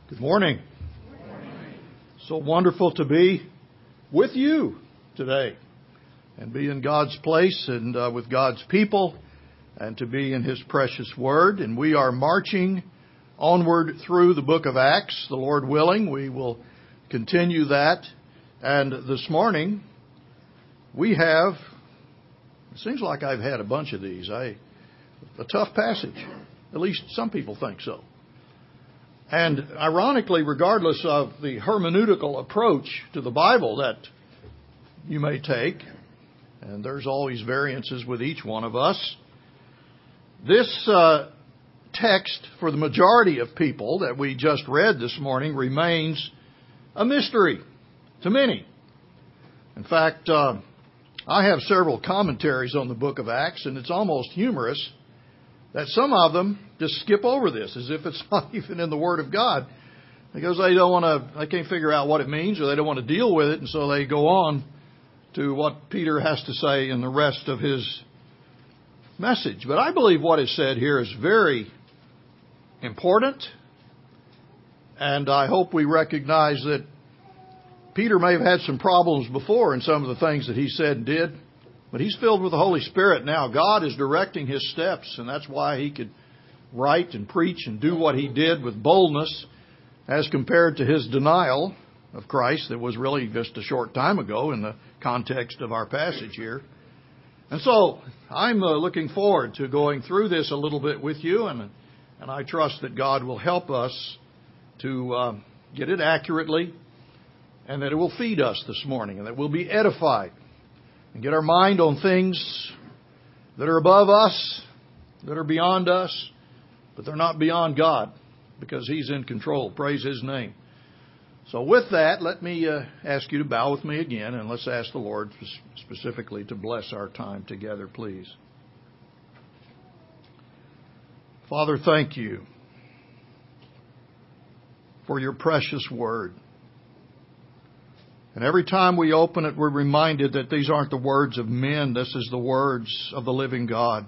Good morning. So wonderful to be with you today and be in God's place and with God's people and to be in His precious Word. And we are marching onward through the book of Acts. The Lord willing, we will continue that. And this morning we have, it seems like I've had a bunch of these, a tough passage. At least some people think so. And ironically, regardless of the hermeneutical approach to the Bible that you may take, and there's always variances with each one of us, this text for the majority of people that we just read this morning remains a mystery to many. In fact, I have several commentaries on the book of Acts, and it's almost humorous that some of them just skip over this as if it's not even in the Word of God, because they can't figure out what it means, or they don't want to deal with it, and so they go on to what Peter has to say in the rest of his message. But I believe what is said here is very important, and I hope we recognize that Peter may have had some problems before in some of the things that he said and did, but he's filled with the Holy Spirit now. God is directing his steps, and that's why he could write and preach and do what he did with boldness as compared to his denial of Christ that was really just a short time ago in the context of our passage here. And so I'm looking forward to going through this a little bit with you, and I trust that God will help us to get it accurately, and that it will feed us this morning, and that we'll be edified and get our mind on things that are above us, that are beyond us, but they're not beyond God, because He's in control. Praise His name. So with that, let me ask you to bow with me again, and let's ask the Lord specifically to bless our time together, please. Father, thank you for your precious word. And every time we open it, we're reminded that these aren't the words of men. This is the words of the living God.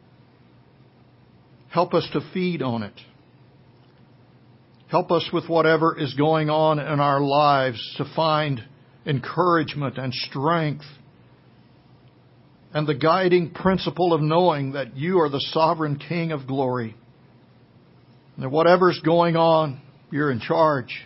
Help us to feed on it. Help us with whatever is going on in our lives to find encouragement and strength and the guiding principle of knowing that you are the sovereign King of glory. And that whatever's going on, you're in charge.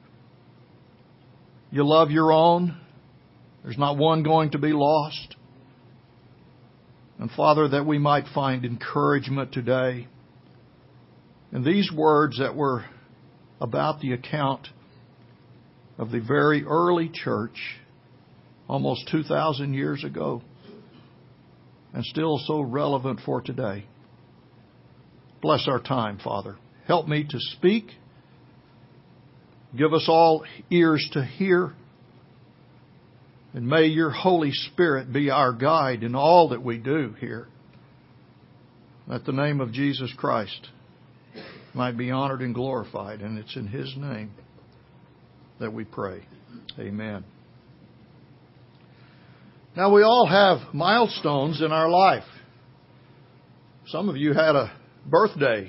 You love your own. There's not one going to be lost. And Father, that we might find encouragement today in these words that were about the account of the very early church almost 2,000 years ago, and still so relevant for today. Bless our time, Father. Help me to speak. Give us all ears to hear. And may your Holy Spirit be our guide in all that we do here. That the name of Jesus Christ might be honored and glorified. And it's in His name that we pray. Amen. Now, we all have milestones in our life. Some of you had a birthday.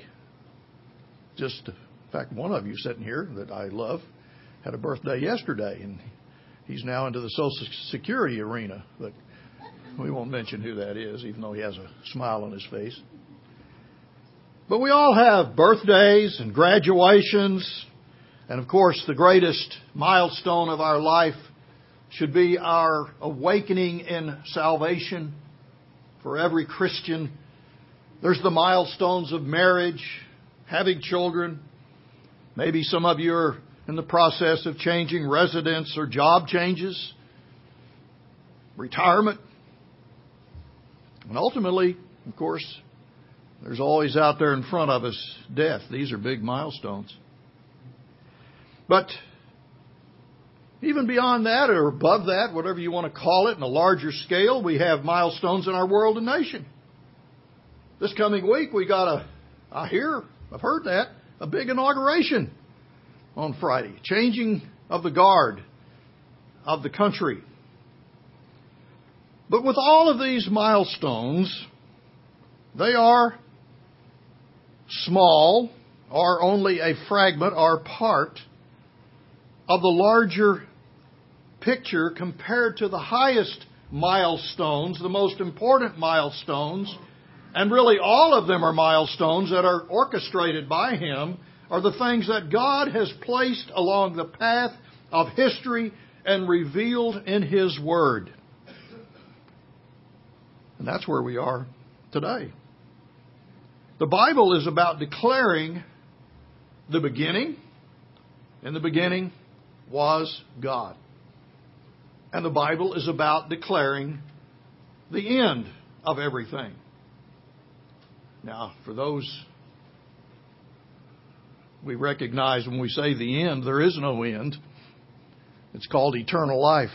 In fact, one of you sitting here that I love had a birthday yesterday, and he's now into the Social Security arena. But we won't mention who that is, even though he has a smile on his face. But we all have birthdays and graduations, and of course the greatest milestone of our life should be our awakening in salvation for every Christian. There's the milestones of marriage, having children. Maybe some of you are in the process of changing residence or job changes, retirement. And ultimately, of course, there's always out there in front of us death. These are big milestones. But even beyond that, or above that, whatever you want to call it, in a larger scale, we have milestones in our world and nation. This coming week, we got I've heard that, a big inauguration on Friday. Changing of the guard of the country. But with all of these milestones, they are small are only a fragment or part of the larger picture compared to the highest milestones, the most important milestones, and really all of them are milestones that are orchestrated by Him, are the things that God has placed along the path of history and revealed in His Word. And that's where we are today. The Bible is about declaring the beginning. In the beginning was God. And the Bible is about declaring the end of everything. Now, for those, we recognize when we say the end, there is no end. It's called eternal life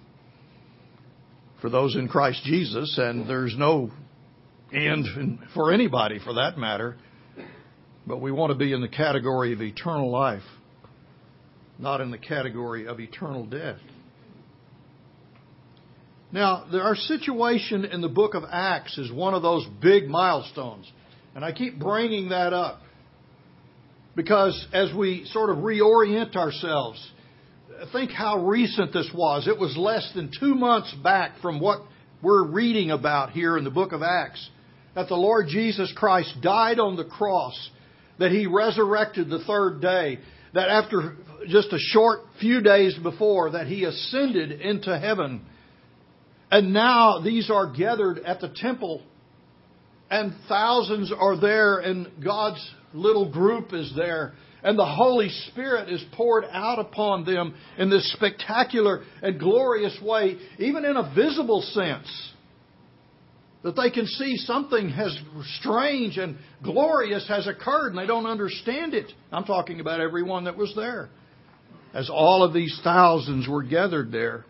for those in Christ Jesus, and there's no end for anybody for that matter. But we want to be in the category of eternal life, not in the category of eternal death. Now, our situation in the book of Acts is one of those big milestones. And I keep bringing that up because as we sort of reorient ourselves, think how recent this was. It was less than 2 months back from what we're reading about here in the book of Acts, that the Lord Jesus Christ died on the cross, that He resurrected the third day, that after just a short few days before that He ascended into heaven. And now these are gathered at the temple, and thousands are there, and God's little group is there, and the Holy Spirit is poured out upon them in this spectacular and glorious way, even in a visible sense, that they can see something has strange and glorious has occurred, and they don't understand it. I'm talking about everyone that was there, as all of these thousands were gathered there.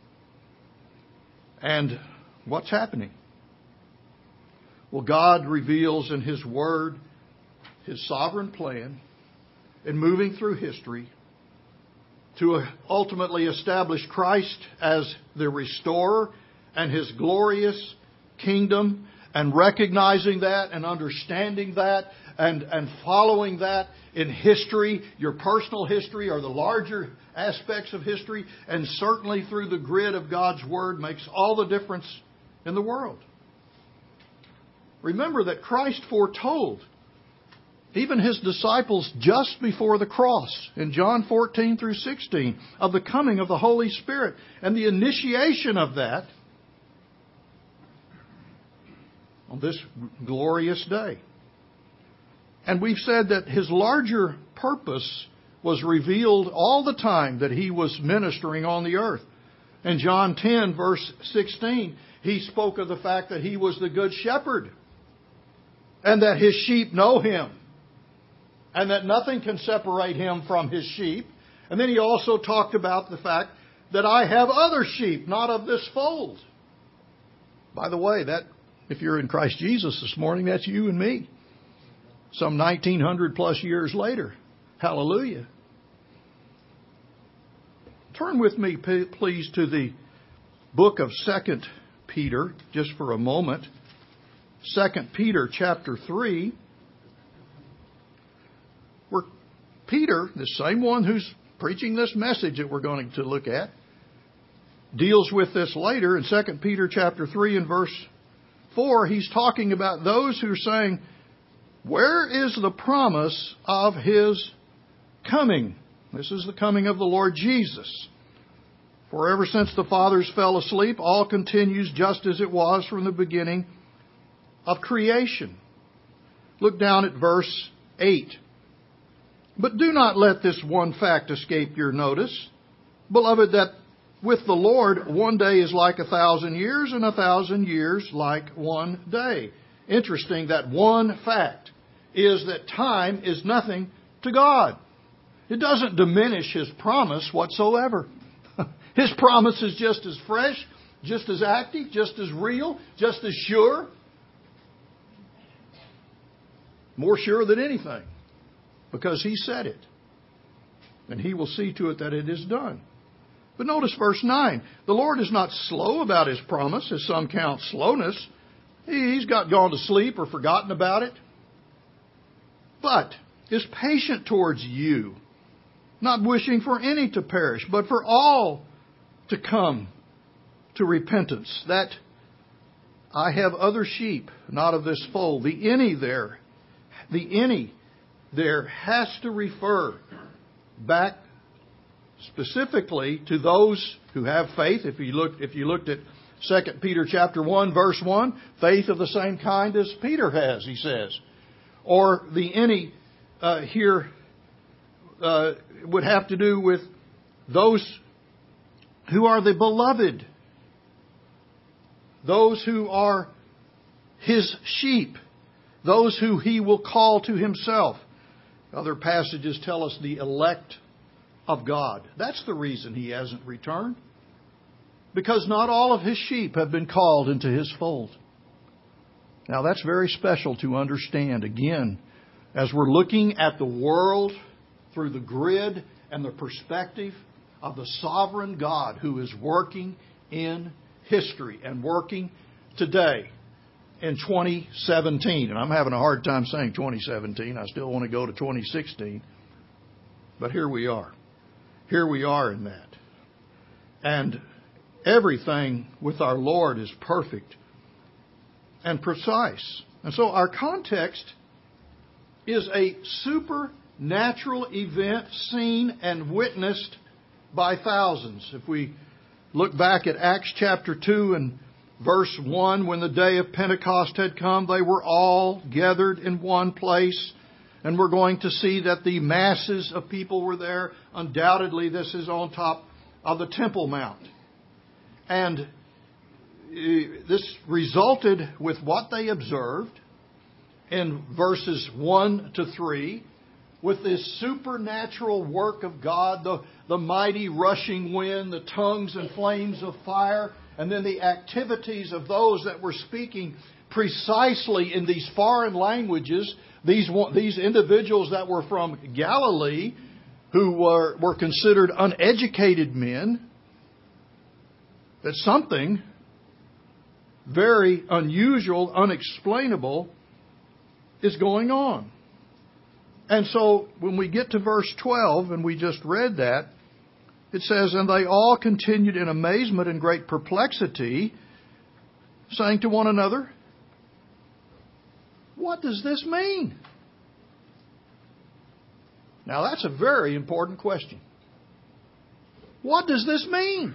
And what's happening? Well, God reveals in His Word His sovereign plan in moving through history to ultimately establish Christ as the restorer and His glorious kingdom, and recognizing that and understanding that and following that in history, your personal history or the larger aspects of history, and certainly through the grid of God's Word, makes all the difference in the world. Remember that Christ foretold even His disciples just before the cross in John 14 through 16 of the coming of the Holy Spirit and the initiation of that on this glorious day. And we've said that His larger purpose was revealed all the time that He was ministering on the earth. In John 10, verse 16, He spoke of the fact that He was the good shepherd and that His sheep know Him and that nothing can separate Him from His sheep. And then He also talked about the fact that I have other sheep, not of this fold. By the way, that if you're in Christ Jesus this morning, that's you and me. Some 1900 plus years later. Hallelujah. Turn with me, please, to the book of 2 Peter, just for a moment. 2 Peter chapter 3. Where Peter, the same one who's preaching this message that we're going to look at, deals with this later in 2 Peter chapter 3 and verse 4. He's talking about those who are saying, where is the promise of His coming? This is the coming of the Lord Jesus. For ever since the fathers fell asleep, all continues just as it was from the beginning of creation. Look down at verse 8. But do not let this one fact escape your notice, beloved, that with the Lord 1 day is like 1,000 years, and 1,000 years like 1 day. Interesting that one fact is that time is nothing to God. It doesn't diminish His promise whatsoever. His promise is just as fresh, just as active, just as real, just as sure. More sure than anything. Because He said it. And He will see to it that it is done. But notice verse 9. The Lord is not slow about His promise, as some count slowness. He's gone to sleep or forgotten about it. But is patient towards you, not wishing for any to perish, but for all to come to repentance. That I have other sheep, not of this fold. The any there has to refer back specifically to those who have faith. If you looked at 2 Peter chapter 1, verse 1, faith of the same kind as Peter has, he says. Or the any here would have to do with those who are the beloved, those who are His sheep, those who He will call to Himself. Other passages tell us the elect of God. That's the reason He hasn't returned. Because not all of His sheep have been called into His fold. Now that's very special to understand. Again, as we're looking at the world through the grid and the perspective of the sovereign God who is working in history and working today in 2017. And I'm having a hard time saying 2017. I still want to go to 2016. But here we are. Here we are in that. And everything with our Lord is perfect and precise. And so our context is a supernatural event seen and witnessed by thousands. If we look back at Acts chapter 2 and verse 1, when the day of Pentecost had come, they were all gathered in one place. And we're going to see that the masses of people were there. Undoubtedly, this is on top of the Temple Mount. And this resulted with what they observed in verses 1 to 3, with this supernatural work of God, the mighty rushing wind, the tongues and flames of fire, and then the activities of those that were speaking precisely in these foreign languages. These individuals that were from Galilee, who were considered uneducated men, that something very unusual, unexplainable is going on. And so when we get to verse 12, and we just read that, it says, and they all continued in amazement and great perplexity, saying to one another, what does this mean? Now that's a very important question. What does this mean?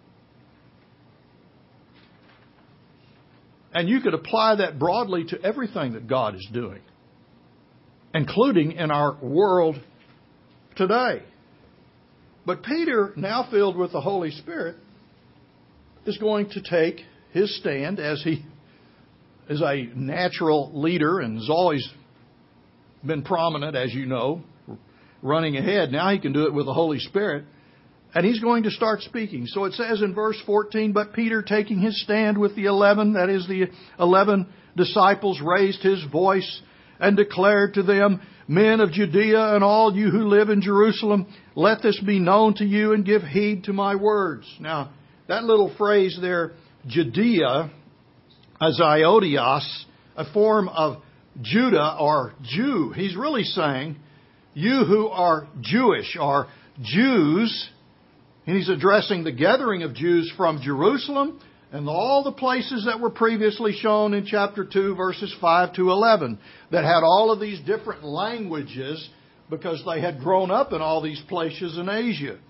And you could apply that broadly to everything that God is doing, including in our world today. But Peter, now filled with the Holy Spirit, is going to take his stand as he is a natural leader and has always been prominent, as you know, running ahead. Now he can do it with the Holy Spirit. And he's going to start speaking. So it says in verse 14, but Peter, taking his stand with the 11, that is the 11 disciples, raised his voice and declared to them, men of Judea and all you who live in Jerusalem, let this be known to you and give heed to my words. Now, that little phrase there, Judea, Aziodios, a form of Judah or Jew. He's really saying, you who are Jewish or Jews. And he's addressing the gathering of Jews from Jerusalem and all the places that were previously shown in chapter 2, verses 5 to 11, that had all of these different languages because they had grown up in all these places in Asia.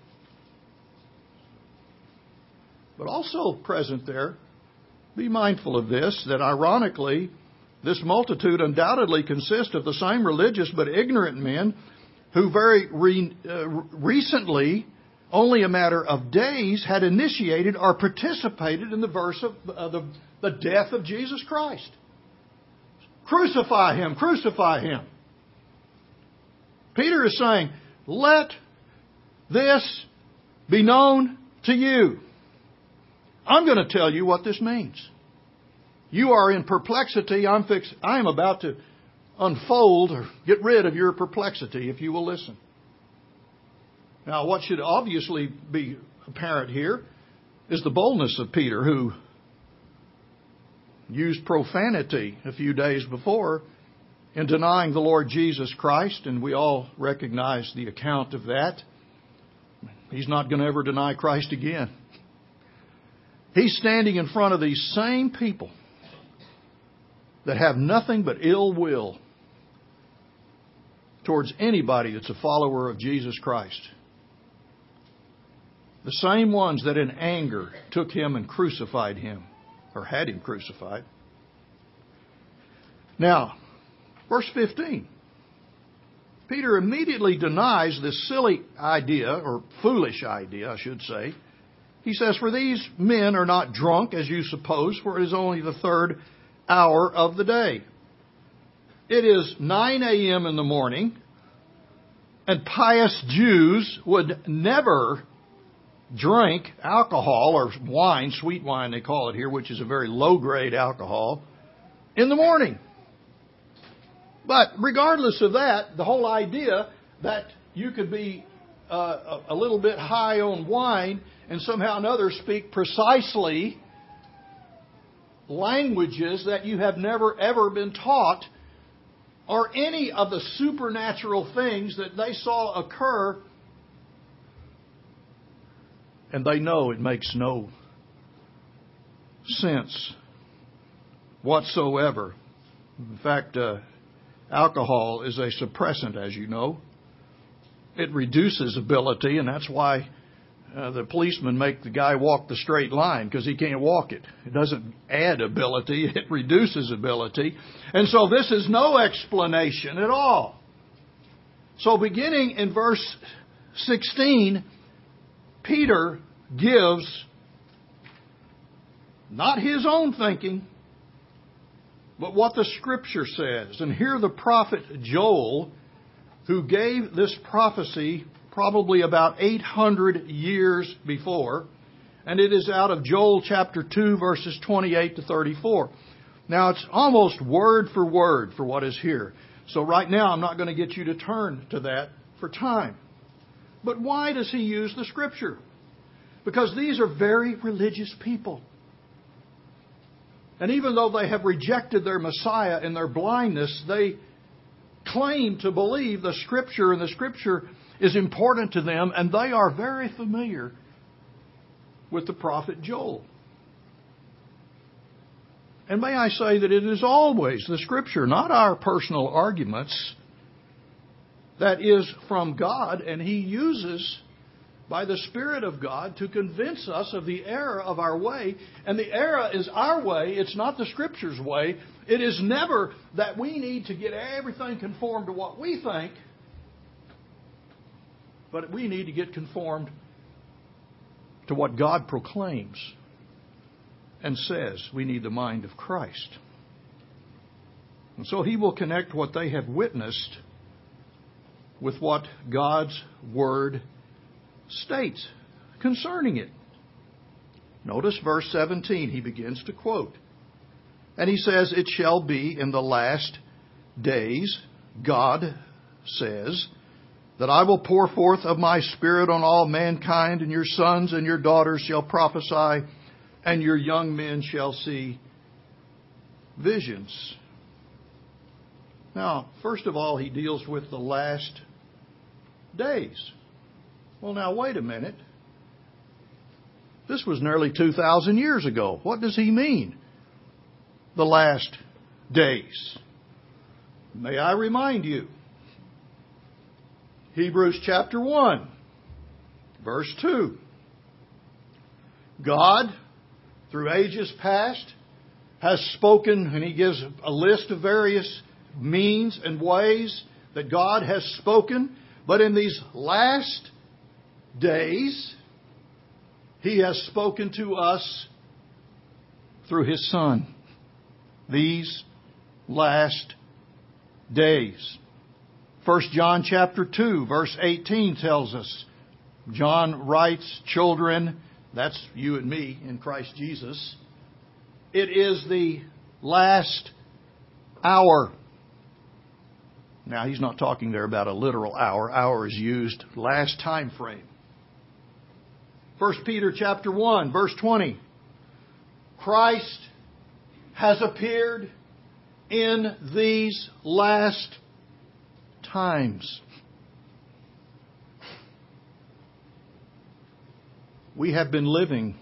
But also present there, be mindful of this, that ironically, this multitude undoubtedly consists of the same religious but ignorant men who very recently, only a matter of days, had initiated or participated in the verse of the death of Jesus Christ. Crucify Him, crucify Him. Peter is saying, let this be known to you. I'm going to tell you what this means. You are in perplexity. I am about to unfold or get rid of your perplexity if you will listen. Now, what should obviously be apparent here is the boldness of Peter, who used profanity a few days before in denying the Lord Jesus Christ, and we all recognize the account of that. He's not going to ever deny Christ again. He's standing in front of these same people that have nothing but ill will towards anybody that's a follower of Jesus Christ. The same ones that in anger took him and crucified him, or had him crucified. Now, verse 15. Peter immediately denies this silly idea, or foolish idea, I should say. He says, "For these men are not drunk, as you suppose, for it is only the third hour of the day." It is 9 a.m. in the morning, and pious Jews would never drink alcohol, or wine, sweet wine they call it here, which is a very low-grade alcohol, in the morning. But regardless of that, the whole idea that you could be a little bit high on wine and somehow or another speak precisely languages that you have never ever been taught, or any of the supernatural things that they saw occur, and they know it makes no sense whatsoever. In fact, alcohol is a suppressant, as you know. It reduces ability, and that's why the policemen make the guy walk the straight line, because he can't walk it. It doesn't add ability, it reduces ability. And so this is no explanation at all. So beginning in verse 16, Peter gives not his own thinking, but what the Scripture says. And here the prophet Joel, who gave this prophecy probably about 800 years before, and it is out of Joel chapter 2, verses 28 to 34. Now, it's almost word for word for what is here. So right now, I'm not going to get you to turn to that for time. But why does he use the Scripture? Because these are very religious people. And even though they have rejected their Messiah in their blindness, they claim to believe the Scripture, and the Scripture is important to them, and they are very familiar with the prophet Joel. And may I say that it is always the Scripture, not our personal arguments, that is from God, and He uses by the Spirit of God to convince us of the error of our way. And the error is our way. It's not the Scripture's way. It is never that we need to get everything conformed to what we think, but we need to get conformed to what God proclaims and says. We need the mind of Christ. And so He will connect what they have witnessed with what God's Word states concerning it. Notice verse 17. He begins to quote. And he says, "It shall be in the last days," God says, "that I will pour forth of my Spirit on all mankind, and your sons and your daughters shall prophesy, and your young men shall see visions." Now, first of all, he deals with the last days. Well, now, wait a minute. This was nearly 2,000 years ago. What does he mean? The last days. May I remind you, Hebrews chapter 1, verse 2. God, through ages past, has spoken, and he gives a list of various means and ways that God has spoken. But in these last days, He has spoken to us through His Son. These last days. 1 John chapter 2, verse 18 tells us, John writes, "Children," that's you and me in Christ Jesus, "it is the last hour." Now, he's not talking there about a literal hour. Hour is used last time frame. 1 Peter chapter 1, verse 20. "Christ has appeared in these last times. We have been living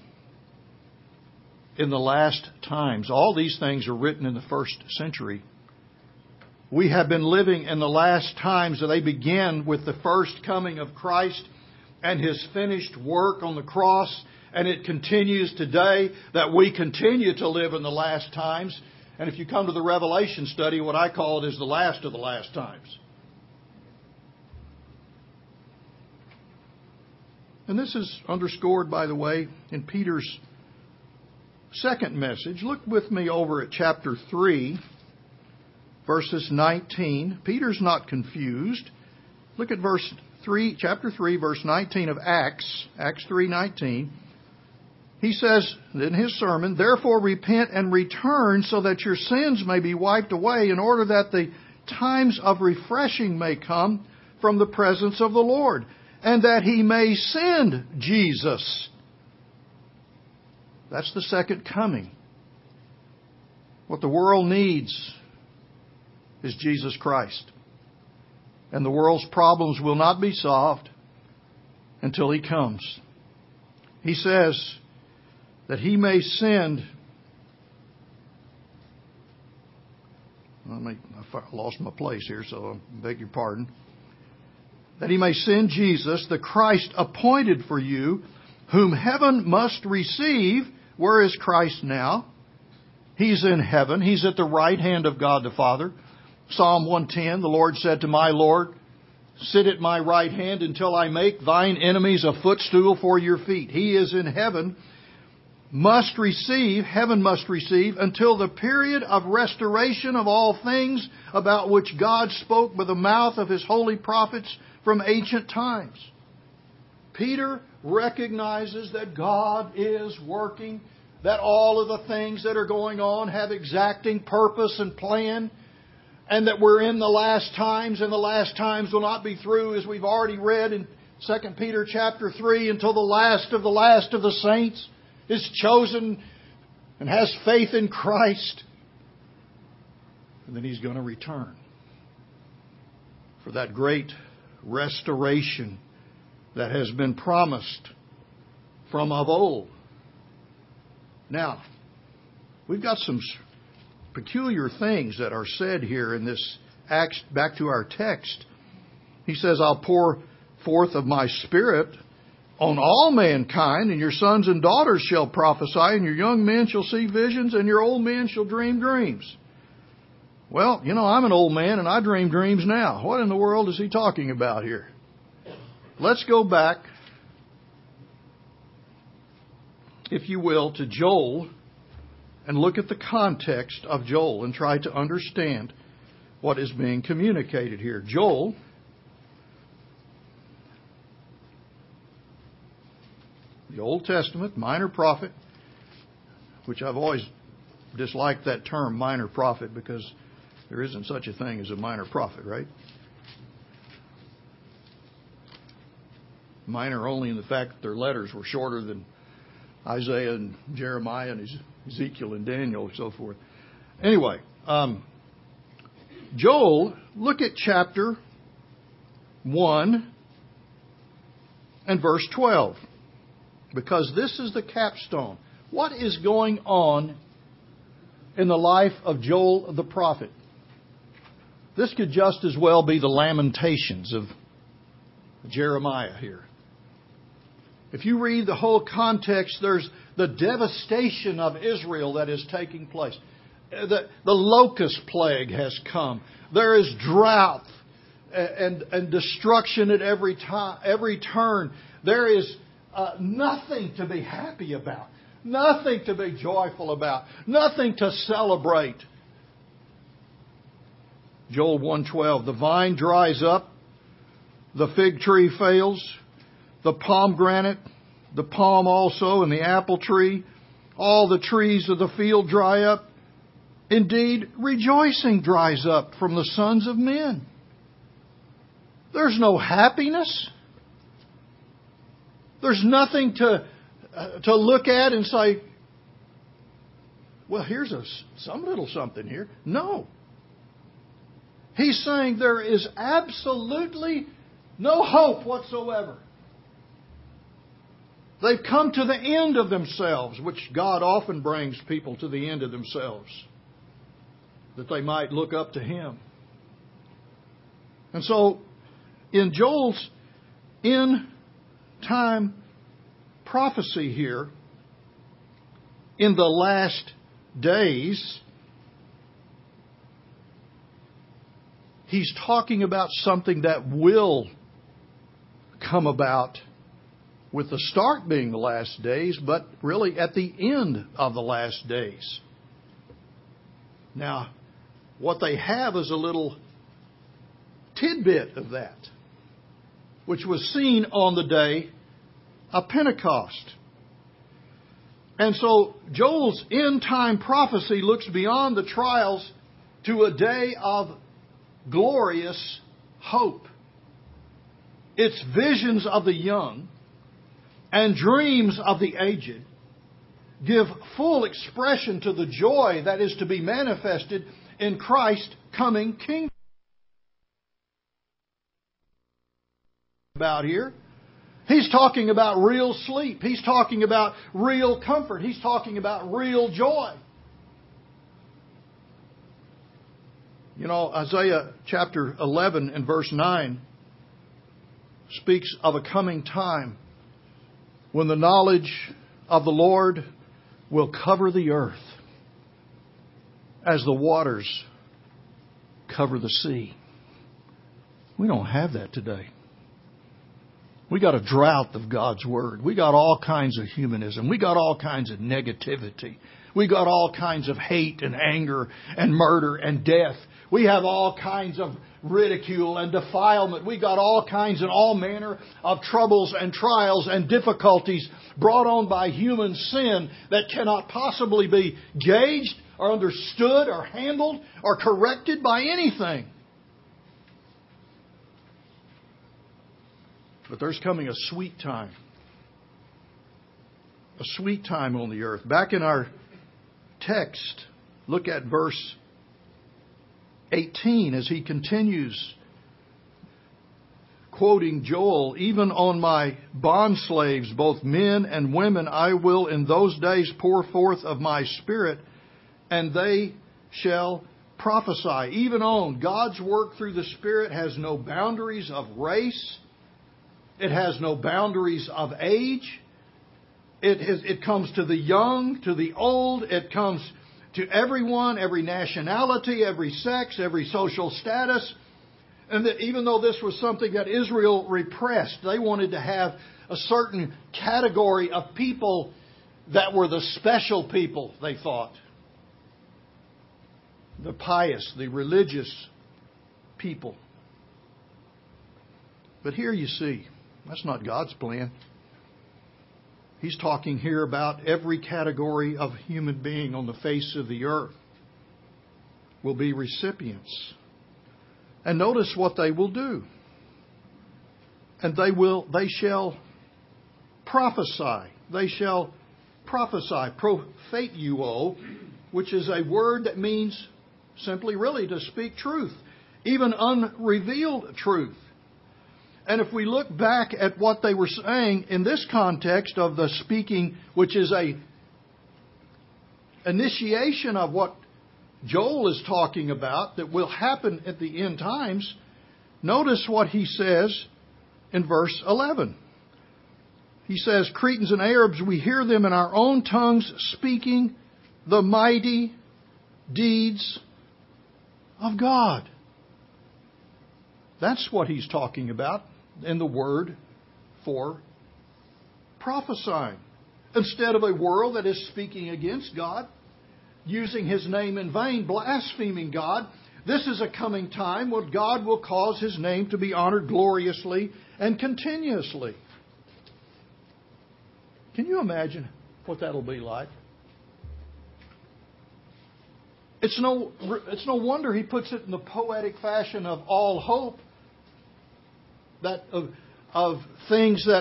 in the last times. All these things are written in the first century. We have been living in the last times. They begin with the first coming of Christ and His finished work on the cross. And it continues today that we continue to live in the last times. And if you come to the Revelation study, what I call it is the last of the last times. And this is underscored, by the way, in Peter's second message. Look with me over at chapter 3, verses 19. Peter's not confused. Look at chapter 3, verse 19 of Acts 3:19. He says in his sermon, "Therefore repent and return so that your sins may be wiped away, in order that the times of refreshing may come from the presence of the Lord, and that He may send Jesus." That's the second coming. What the world needs is Jesus Christ. And the world's problems will not be solved until He comes. He says that He may send... I lost my place here, so I beg your pardon. That He may send Jesus, the Christ appointed for you, whom heaven must receive. Where is Christ now? He's in heaven. He's at the right hand of God the Father. Psalm 110, the Lord said to my Lord, "Sit at my right hand until I make thine enemies a footstool for your feet." He is in heaven. Heaven must receive until the period of restoration of all things about which God spoke by the mouth of His holy prophets from ancient times. Peter recognizes that God is working, that all of the things that are going on have exacting purpose and plan, and that we're in the last times, and the last times will not be through, as we've already read in 2 Peter chapter 3, until the last of the saints is chosen and has faith in Christ. And then He's going to return for that great restoration that has been promised from of old. Now, we've got some peculiar things that are said here in this Acts. Back to our text. He says, "I'll pour forth of my Spirit on all mankind, and your sons and daughters shall prophesy, and your young men shall see visions, and your old men shall dream dreams." Well, I'm an old man, and I dream dreams now. What in the world is he talking about here? Let's go back, if you will, to Joel and look at the context of Joel and try to understand what is being communicated here. Joel, the Old Testament, minor prophet, which I've always disliked that term, minor prophet, because there isn't such a thing as a minor prophet, right? Minor only in the fact that their letters were shorter than Isaiah and Jeremiah and Ezekiel and Daniel and so forth. Anyway, Joel, look at chapter 1 and verse 12. Because this is the capstone. What is going on in the life of Joel the prophet? This could just as well be the Lamentations of Jeremiah here. If you read the whole context, there's the devastation of Israel that is taking place. The locust plague has come. There is drought and destruction at every turn. There is nothing to be happy about. Nothing to be joyful about. Nothing to celebrate. Joel 1:12, "The vine dries up, the fig tree fails, the pomegranate, the palm also, and the apple tree, all the trees of the field dry up. Indeed, rejoicing dries up from the sons of men." There's no happiness. There's nothing to look at and say, well, here's some little something here. No. He's saying there is absolutely no hope whatsoever. They've come to the end of themselves, which God often brings people to the end of themselves, that they might look up to Him. And so, in Joel's end-time prophecy here, in the last days, he's talking about something that will come about with the start being the last days, but really at the end of the last days. Now, what they have is a little tidbit of that, which was seen on the day of Pentecost. And so Joel's end-time prophecy looks beyond the trials to a day of glorious hope. Its visions of the young and dreams of the aged give full expression to the joy that is to be manifested in Christ's coming kingdom. About here, he's talking about real sleep. He's talking about real comfort. He's talking about real joy. You know, Isaiah chapter 11 and verse 9 speaks of a coming time when the knowledge of the Lord will cover the earth as the waters cover the sea. We don't have that today. We got a drought of God's Word. We got all kinds of humanism. We got all kinds of negativity. We got all kinds of hate and anger and murder and death. We have all kinds of ridicule and defilement. We got all kinds and all manner of troubles and trials and difficulties brought on by human sin that cannot possibly be gauged or understood or handled or corrected by anything. But there's coming a sweet time. A sweet time on the earth. Back in our text, look at verse 18 as he continues quoting Joel. Even on my bondslaves, both men and women, I will in those days pour forth of my Spirit, and they shall prophesy. Even on God's work through the Spirit has no boundaries of race. It has no boundaries of age. It comes to the young, to the old. It comes to everyone, every nationality, every sex, every social status. And that even though this was something that Israel repressed, they wanted to have a certain category of people that were the special people, they thought. The pious, the religious people. But here you see, that's not God's plan. He's talking here about every category of human being on the face of the earth will be recipients. And notice what they will do. And they shall prophesy. They shall prophesy. Propheteuo, which is a word that means simply really to speak truth, even unrevealed truth. And if we look back at what they were saying in this context of the speaking, which is a initiation of what Joel is talking about that will happen at the end times, notice what he says in verse 11. He says, Cretans and Arabs, we hear them in our own tongues speaking the mighty deeds of God. That's what he's talking about in the word for prophesying. Instead of a world that is speaking against God, using His name in vain, blaspheming God, this is a coming time when God will cause His name to be honored gloriously and continuously. Can you imagine what that'll be like? It's no wonder he puts it in the poetic fashion of all hope, that of things that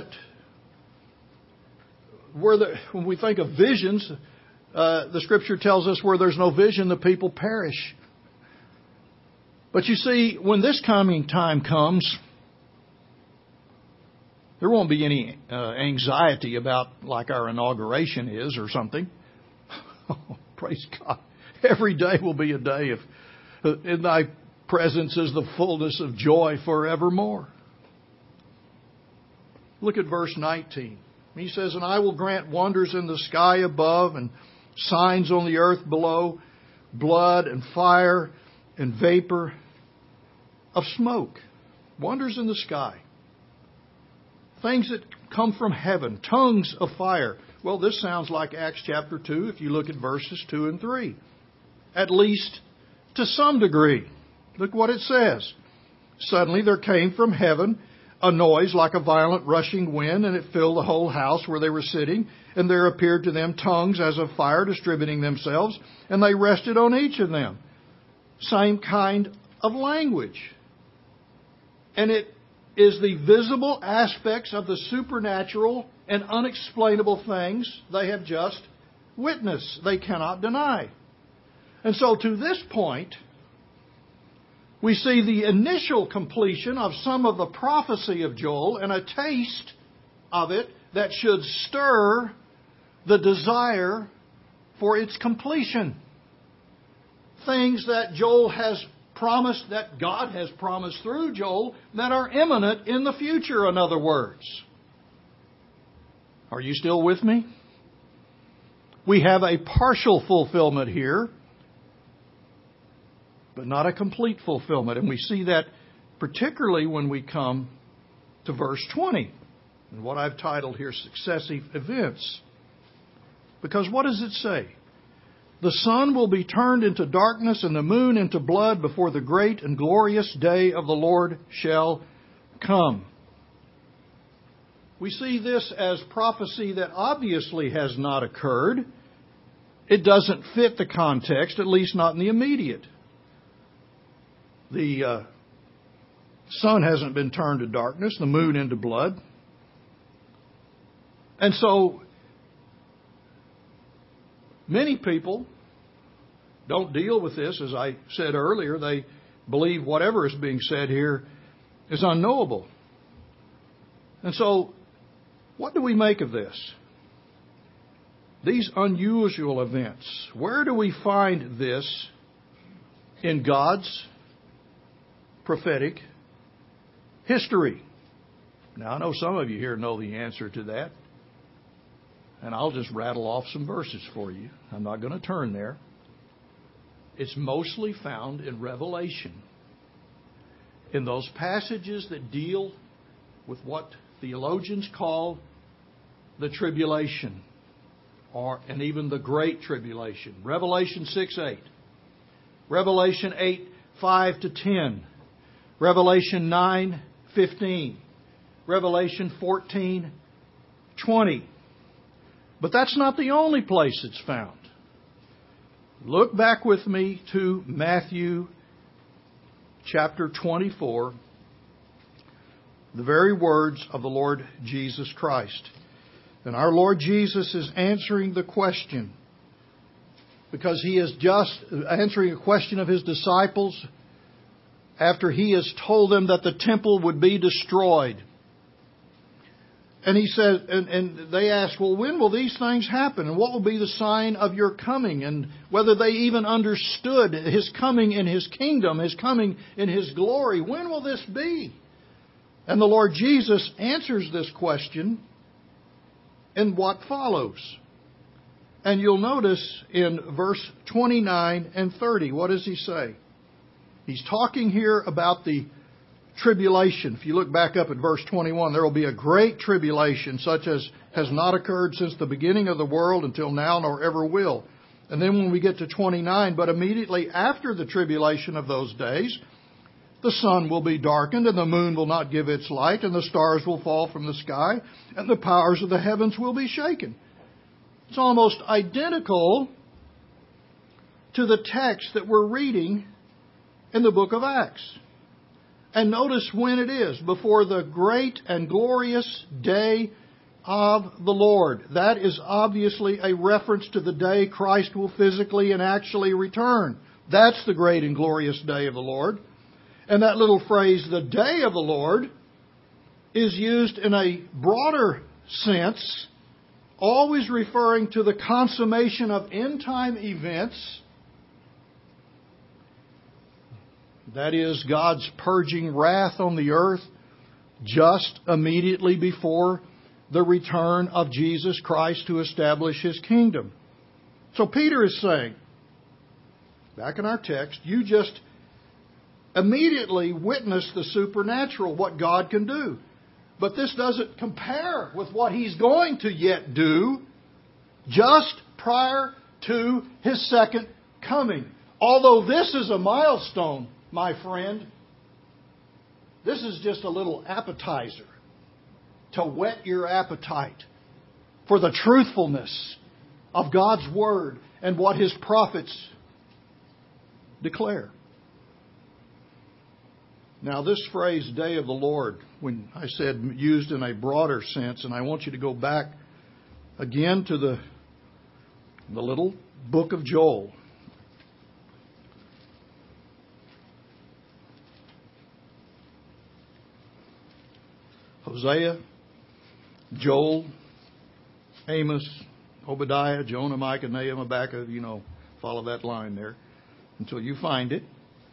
when we think of visions, the Scripture tells us where there's no vision, the people perish. But you see, when this coming time comes, there won't be any anxiety about like our inauguration is or something. Praise God. Every day will be a day of in thy presence is the fullness of joy forevermore. Look at verse 19. He says, and I will grant wonders in the sky above and signs on the earth below, blood and fire and vapor of smoke. Wonders in the sky. Things that come from heaven. Tongues of fire. Well, this sounds like Acts chapter 2 if you look at verses 2 and 3. At least to some degree. Look what it says. Suddenly there came from heaven a noise like a violent rushing wind, and it filled the whole house where they were sitting. And there appeared to them tongues as of fire distributing themselves, and they rested on each of them. Same kind of language. And it is the visible aspects of the supernatural and unexplainable things they have just witnessed. They cannot deny. And so to this point, we see the initial completion of some of the prophecy of Joel and a taste of it that should stir the desire for its completion. Things that Joel has promised, that God has promised through Joel, that are imminent in the future, in other words. Are you still with me? We have a partial fulfillment here, but not a complete fulfillment. And we see that particularly when we come to verse 20, and what I've titled here, Successive Events. Because what does it say? The sun will be turned into darkness and the moon into blood before the great and glorious day of the Lord shall come. We see this as prophecy that obviously has not occurred. It doesn't fit the context, at least not in the immediate. The sun hasn't been turned to darkness, the moon into blood. And so many people don't deal with this. As I said earlier, they believe whatever is being said here is unknowable. And so, what do we make of this? These unusual events. Where do we find this in God's prophetic history? Now, I know some of you here know the answer to that. And I'll just rattle off some verses for you. I'm not going to turn there. It's mostly found in Revelation. In those passages that deal with what theologians call the tribulation, and even the Great Tribulation. Revelation 6:8. Revelation 8:5-10. Revelation 9:15. Revelation 14:20. But that's not the only place it's found. Look back with me to Matthew chapter 24, the very words of the Lord Jesus Christ. And our Lord Jesus is answering the question, because He is just answering a question of His disciples after He has told them that the temple would be destroyed. And He said, and they asked, well, when will these things happen? And what will be the sign of your coming? And whether they even understood His coming in His kingdom, His coming in His glory. When will this be? And the Lord Jesus answers this question in what follows. And you'll notice in verse 29 and 30, what does He say? He's talking here about the tribulation. If you look back up at verse 21, there will be a great tribulation such as has not occurred since the beginning of the world until now, nor ever will. And then when we get to 29, but immediately after the tribulation of those days, the sun will be darkened, and the moon will not give its light, and the stars will fall from the sky, and the powers of the heavens will be shaken. It's almost identical to the text that we're reading in the book of Acts. And notice when it is, before the great and glorious day of the Lord. That is obviously a reference to the day Christ will physically and actually return. That's the great and glorious day of the Lord. And that little phrase, the day of the Lord, is used in a broader sense, always referring to the consummation of end-time events. That is, God's purging wrath on the earth just immediately before the return of Jesus Christ to establish His kingdom. So Peter is saying, back in our text, you just immediately witness the supernatural, what God can do. But this doesn't compare with what He's going to yet do just prior to His second coming. Although this is a milestone, my friend, this is just a little appetizer to whet your appetite for the truthfulness of God's Word and what His prophets declare. Now, this phrase, day of the Lord, when I said used in a broader sense, and I want you to go back again to the little book of Joel. Hosea, Joel, Amos, Obadiah, Jonah, Micah, Nahum, Habakkuk, follow that line there until you find it.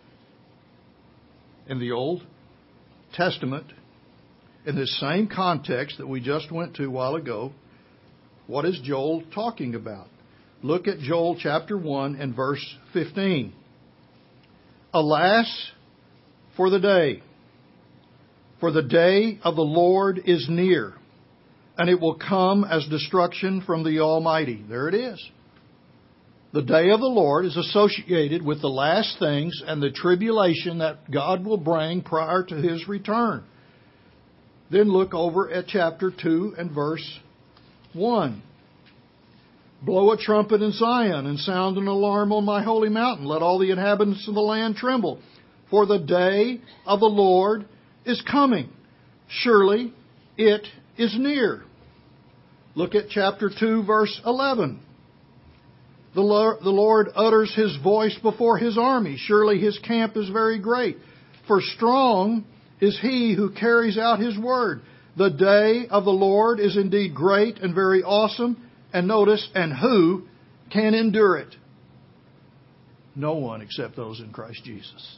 In the Old Testament, in this same context that we just went to a while ago, what is Joel talking about? Look at Joel chapter 1 and verse 15. Alas, for the day of the Lord is near, and it will come as destruction from the Almighty. There it is. The day of the Lord is associated with the last things and the tribulation that God will bring prior to His return. Then look over at chapter 2 and verse 1. Blow a trumpet in Zion and sound an alarm on my holy mountain. Let all the inhabitants of the land tremble. For the day of the Lord is coming. Surely it is near. Look at chapter 2, verse 11. The Lord utters His voice before His army. Surely His camp is very great. For strong is He who carries out His word. The day of the Lord is indeed great and very awesome. And notice, and who can endure it? No one except those in Christ Jesus.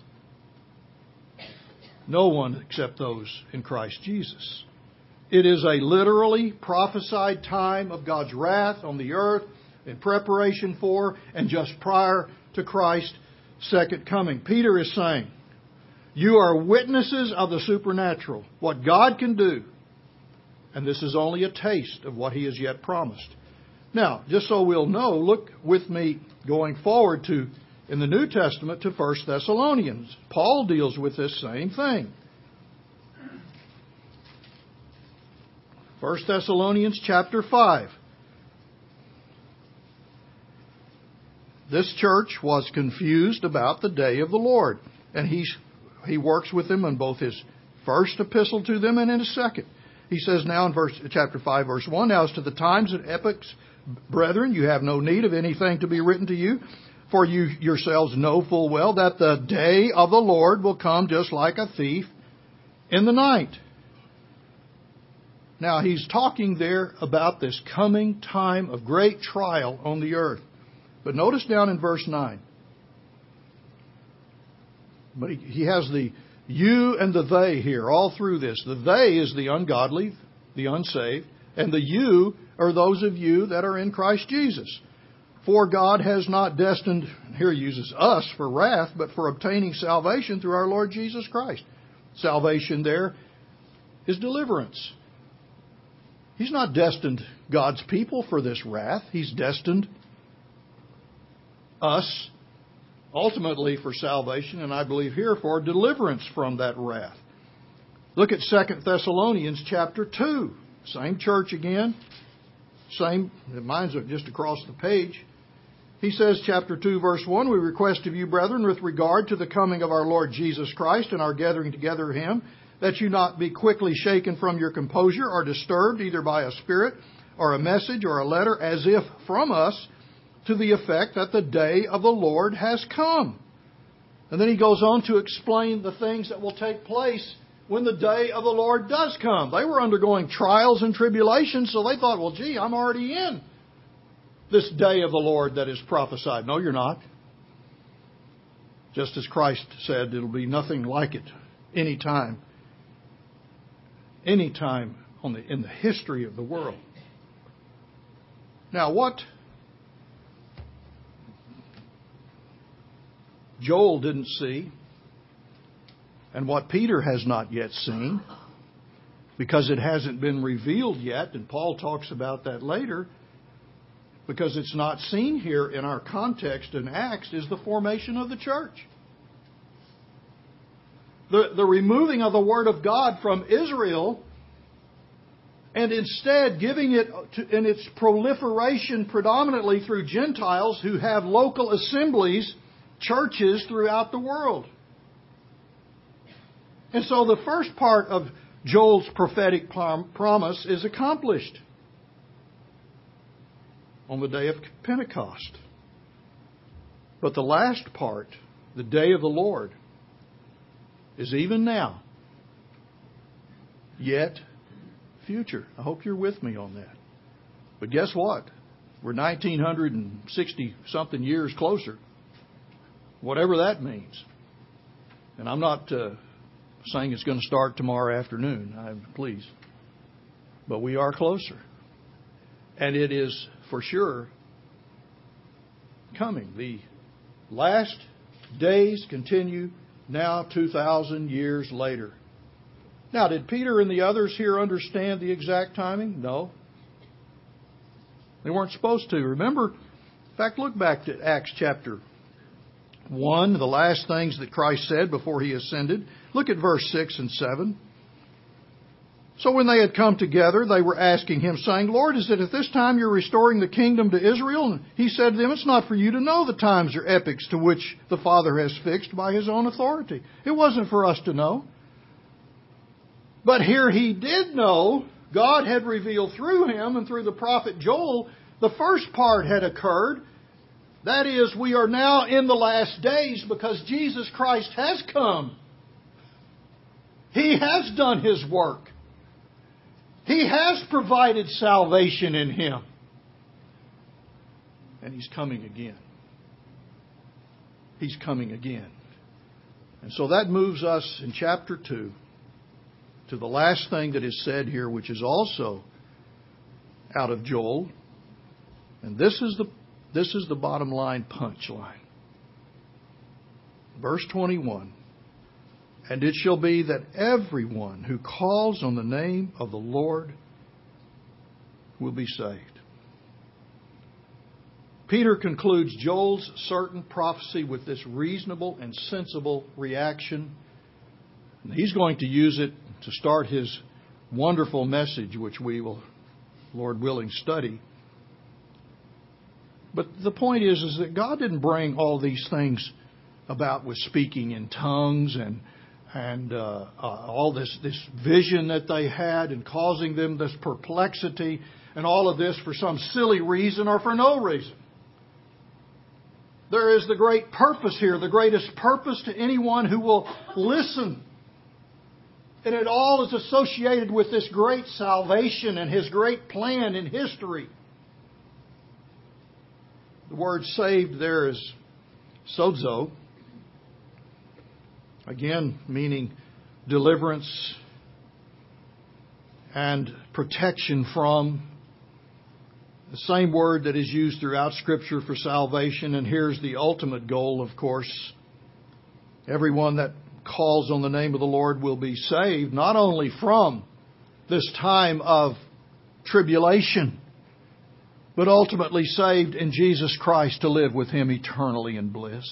No one except those in Christ Jesus. It is a literally prophesied time of God's wrath on the earth in preparation for and just prior to Christ's second coming. Peter is saying, you are witnesses of the supernatural, what God can do. And this is only a taste of what He has yet promised. Now, just so we'll know, look with me going forward to, in the New Testament, to 1 Thessalonians. Paul deals with this same thing. 1 Thessalonians chapter 5. This church was confused about the day of the Lord. And he works with them in both his first epistle to them and in his second. He says now in chapter 5, verse 1, now as to the times and epochs, brethren, you have no need of anything to be written to you, for you yourselves know full well that the day of the Lord will come just like a thief in the night. Now, he's talking there about this coming time of great trial on the earth. But notice down in verse 9. But he has the you and the they here all through this. The they is the ungodly, the unsaved, and the you are those of you that are in Christ Jesus. For God has not destined, here he uses us for wrath, but for obtaining salvation through our Lord Jesus Christ. Salvation there is deliverance. He's not destined God's people for this wrath. He's destined us ultimately for salvation, and I believe here for deliverance from that wrath. Look at 2 Thessalonians chapter 2. Same church again. Same, mine's just across the page. He says, chapter 2, verse 1, we request of you, brethren, with regard to the coming of our Lord Jesus Christ and our gathering together of Him, that you not be quickly shaken from your composure or disturbed either by a spirit or a message or a letter as if from us, to the effect that the day of the Lord has come. And then he goes on to explain the things that will take place when the day of the Lord does come. They were undergoing trials and tribulations, so they thought, well, gee, I'm already in this day of the Lord that is prophesied. No, you're not. Just as Christ said, it'll be nothing like it any time in the history of the world. Now, what Joel didn't see, and what Peter has not yet seen, because it hasn't been revealed yet, and Paul talks about that later, because it's not seen here in our context in Acts, is the formation of the church. The removing of the Word of God from Israel, and instead giving it in its proliferation predominantly through Gentiles who have local assemblies, churches throughout the world. And so the first part of Joel's prophetic promise is accomplished on the day of Pentecost. But the last part, the day of the Lord, is even now, yet future. I hope you're with me on that. But guess what? We're 1960-something years closer. Whatever that means. And I'm not saying it's going to start tomorrow afternoon. Please. But we are closer. And it is for sure coming. The last days continue now 2,000 years later. Now, did Peter and the others here understand the exact timing? No. They weren't supposed to. Remember, in fact, look back to Acts chapter 1, the last things that Christ said before He ascended. Look at verse 6 and 7. So when they had come together, they were asking Him, saying, Lord, is it at this time you're restoring the kingdom to Israel? And He said to them, it's not for you to know the times or epochs to which the Father has fixed by His own authority. It wasn't for us to know. But here He did know. God had revealed through Him and through the prophet Joel, the first part had occurred. That is, we are now in the last days because Jesus Christ has come. He has done His work. He has provided salvation in Him. And He's coming again. He's coming again. And so that moves us in chapter 2 to the last thing that is said here, which is also out of Joel. And this is the bottom line punchline. Verse 21. And it shall be that everyone who calls on the name of the Lord will be saved. Peter concludes Joel's certain prophecy with this reasonable and sensible reaction. And he's going to use it to start his wonderful message, which we will, Lord willing, study. But the point is that God didn't bring all these things about with speaking in tongues and all this vision that they had and causing them this perplexity and all of this for some silly reason or for no reason. There is the great purpose here, the greatest purpose to anyone who will listen. And it all is associated with this great salvation and His great plan in history. The word saved there is sozo. Again, meaning deliverance and protection from. The same word that is used throughout Scripture for salvation. And here's the ultimate goal, of course. Everyone that calls on the name of the Lord will be saved, not only from this time of tribulation, but ultimately saved in Jesus Christ to live with Him eternally in bliss.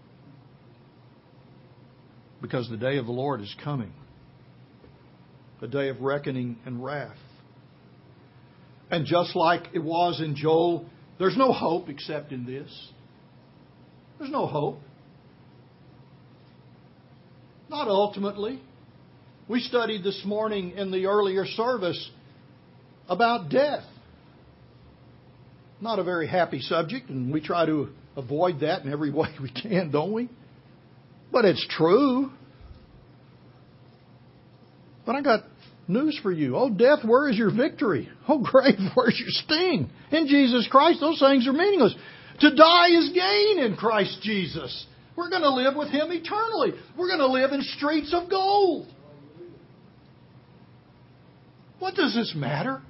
Because the day of the Lord is coming. A day of reckoning and wrath. And just like it was in Joel, there's no hope except in this. There's no hope. Not ultimately. We studied this morning in the earlier service about death. Not a very happy subject, and we try to avoid that in every way we can, don't we? But it's true. But I got news for you. Oh, death, where is your victory? Oh, grave, where's your sting? In Jesus Christ, those things are meaningless. To die is gain in Christ Jesus. We're going to live with Him eternally. We're going to live in streets of gold. What does this matter?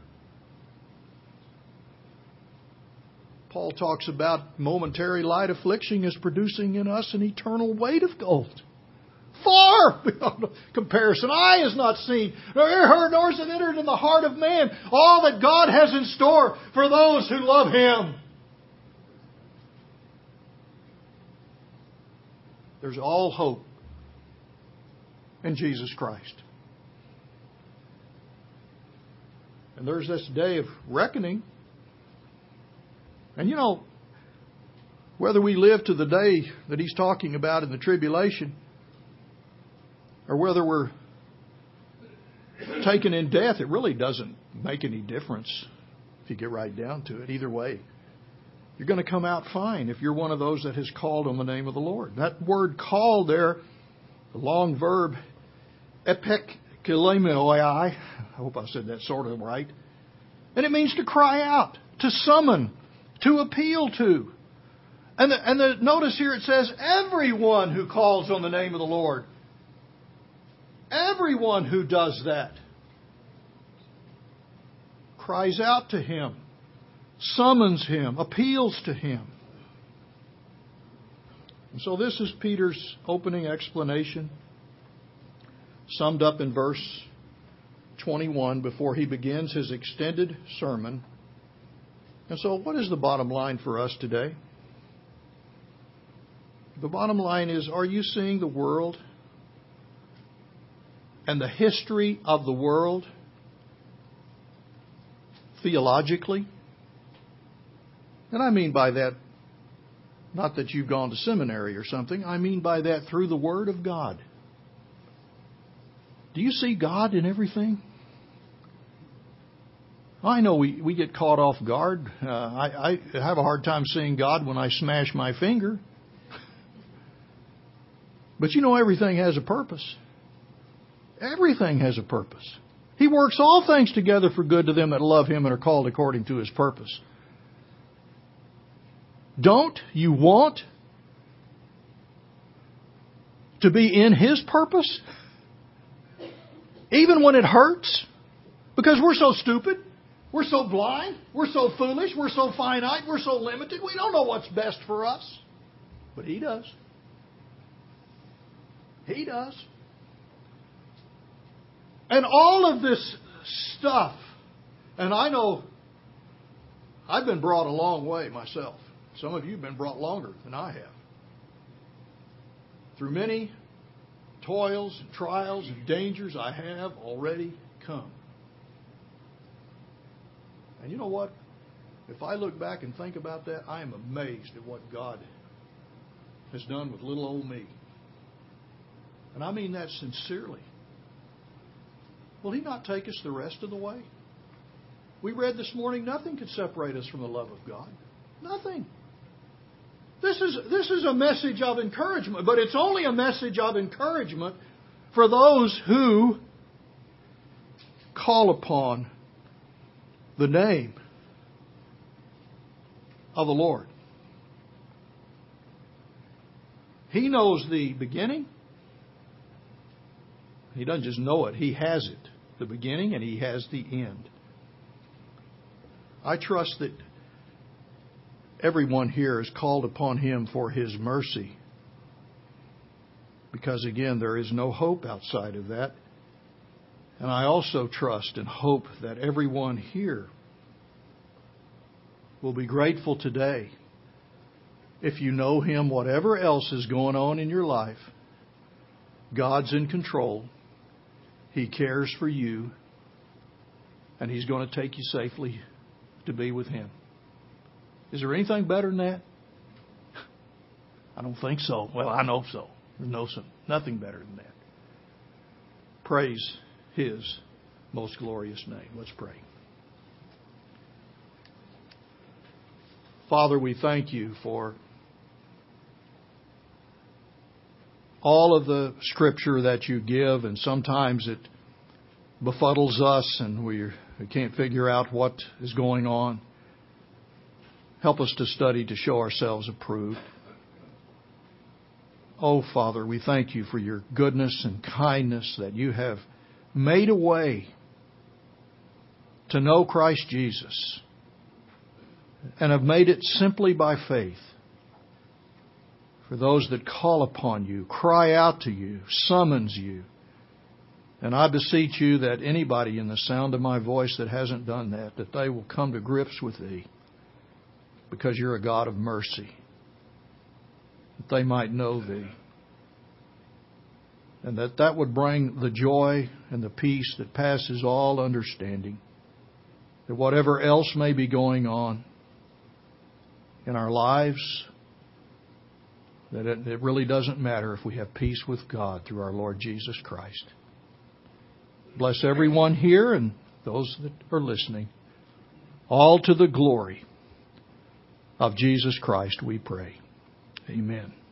Paul talks about momentary light affliction is producing in us an eternal weight of gold. Far beyond comparison. Eye has not seen, nor ear heard, nor has it entered in the heart of man all that God has in store for those who love Him. There's all hope in Jesus Christ. And there's this day of reckoning. And you know, whether we live to the day that He's talking about in the tribulation, or whether we're taken in death, it really doesn't make any difference if you get right down to it. Either way, you're going to come out fine if you're one of those that has called on the name of the Lord. That word call there, the long verb, epikelemoi, I hope I said that sort of right. And it means to cry out, to summon, to appeal to. And notice here it says, everyone who calls on the name of the Lord. Everyone who does that cries out to Him, summons Him, appeals to Him. And so this is Peter's opening explanation, summed up in verse 21 before he begins his extended sermon. And so what is the bottom line for us today? The bottom line is, are you seeing the world and the history of the world theologically? And I mean by that, not that you've gone to seminary or something. I mean by that through the Word of God. Do you see God in everything? I know we get caught off guard. I have a hard time seeing God when I smash my finger. But you know, everything has a purpose. Everything has a purpose. He works all things together for good to them that love Him and are called according to His purpose. Don't you want to be in His purpose? Even when it hurts? Because we're so stupid. We're so blind. We're so foolish. We're so finite. We're so limited. We don't know what's best for us. But He does. He does. And all of this stuff, and I know I've been brought a long way myself. Some of you have been brought longer than I have. Through many toils and trials and dangers I have already come. And you know what? If I look back and think about that, I am amazed at what God has done with little old me. And I mean that sincerely. Will He not take us the rest of the way? We read this morning, nothing could separate us from the love of God. Nothing. This is a message of encouragement, but it's only a message of encouragement for those who call upon the name of the Lord. He knows the beginning. He doesn't just know it. He has it. The beginning, and He has the end. I trust that everyone here is called upon Him for His mercy. Because again, there is no hope outside of that. And I also trust and hope that everyone here will be grateful today. If you know Him, whatever else is going on in your life, God's in control. He cares for you. And He's going to take you safely to be with Him. Is there anything better than that? I don't think so. Well, I know so. There's nothing better than that. Praise His most glorious name. Let's pray. Father, we thank You for all of the Scripture that you give, and sometimes it befuddles us and we can't figure out what is going on. Help us to study to show ourselves approved. Oh, Father, we thank you for your goodness and kindness that you have made a way to know Christ Jesus and have made it simply by faith. For those that call upon you, cry out to you, summons you. And I beseech you that anybody in the sound of my voice that hasn't done that, that they will come to grips with thee, because you're a God of mercy, that they might know thee. And that would bring the joy and the peace that passes all understanding. That whatever else may be going on in our lives, that it really doesn't matter if we have peace with God through our Lord Jesus Christ. Bless everyone here and those that are listening. All to the glory of Jesus Christ, we pray. Amen.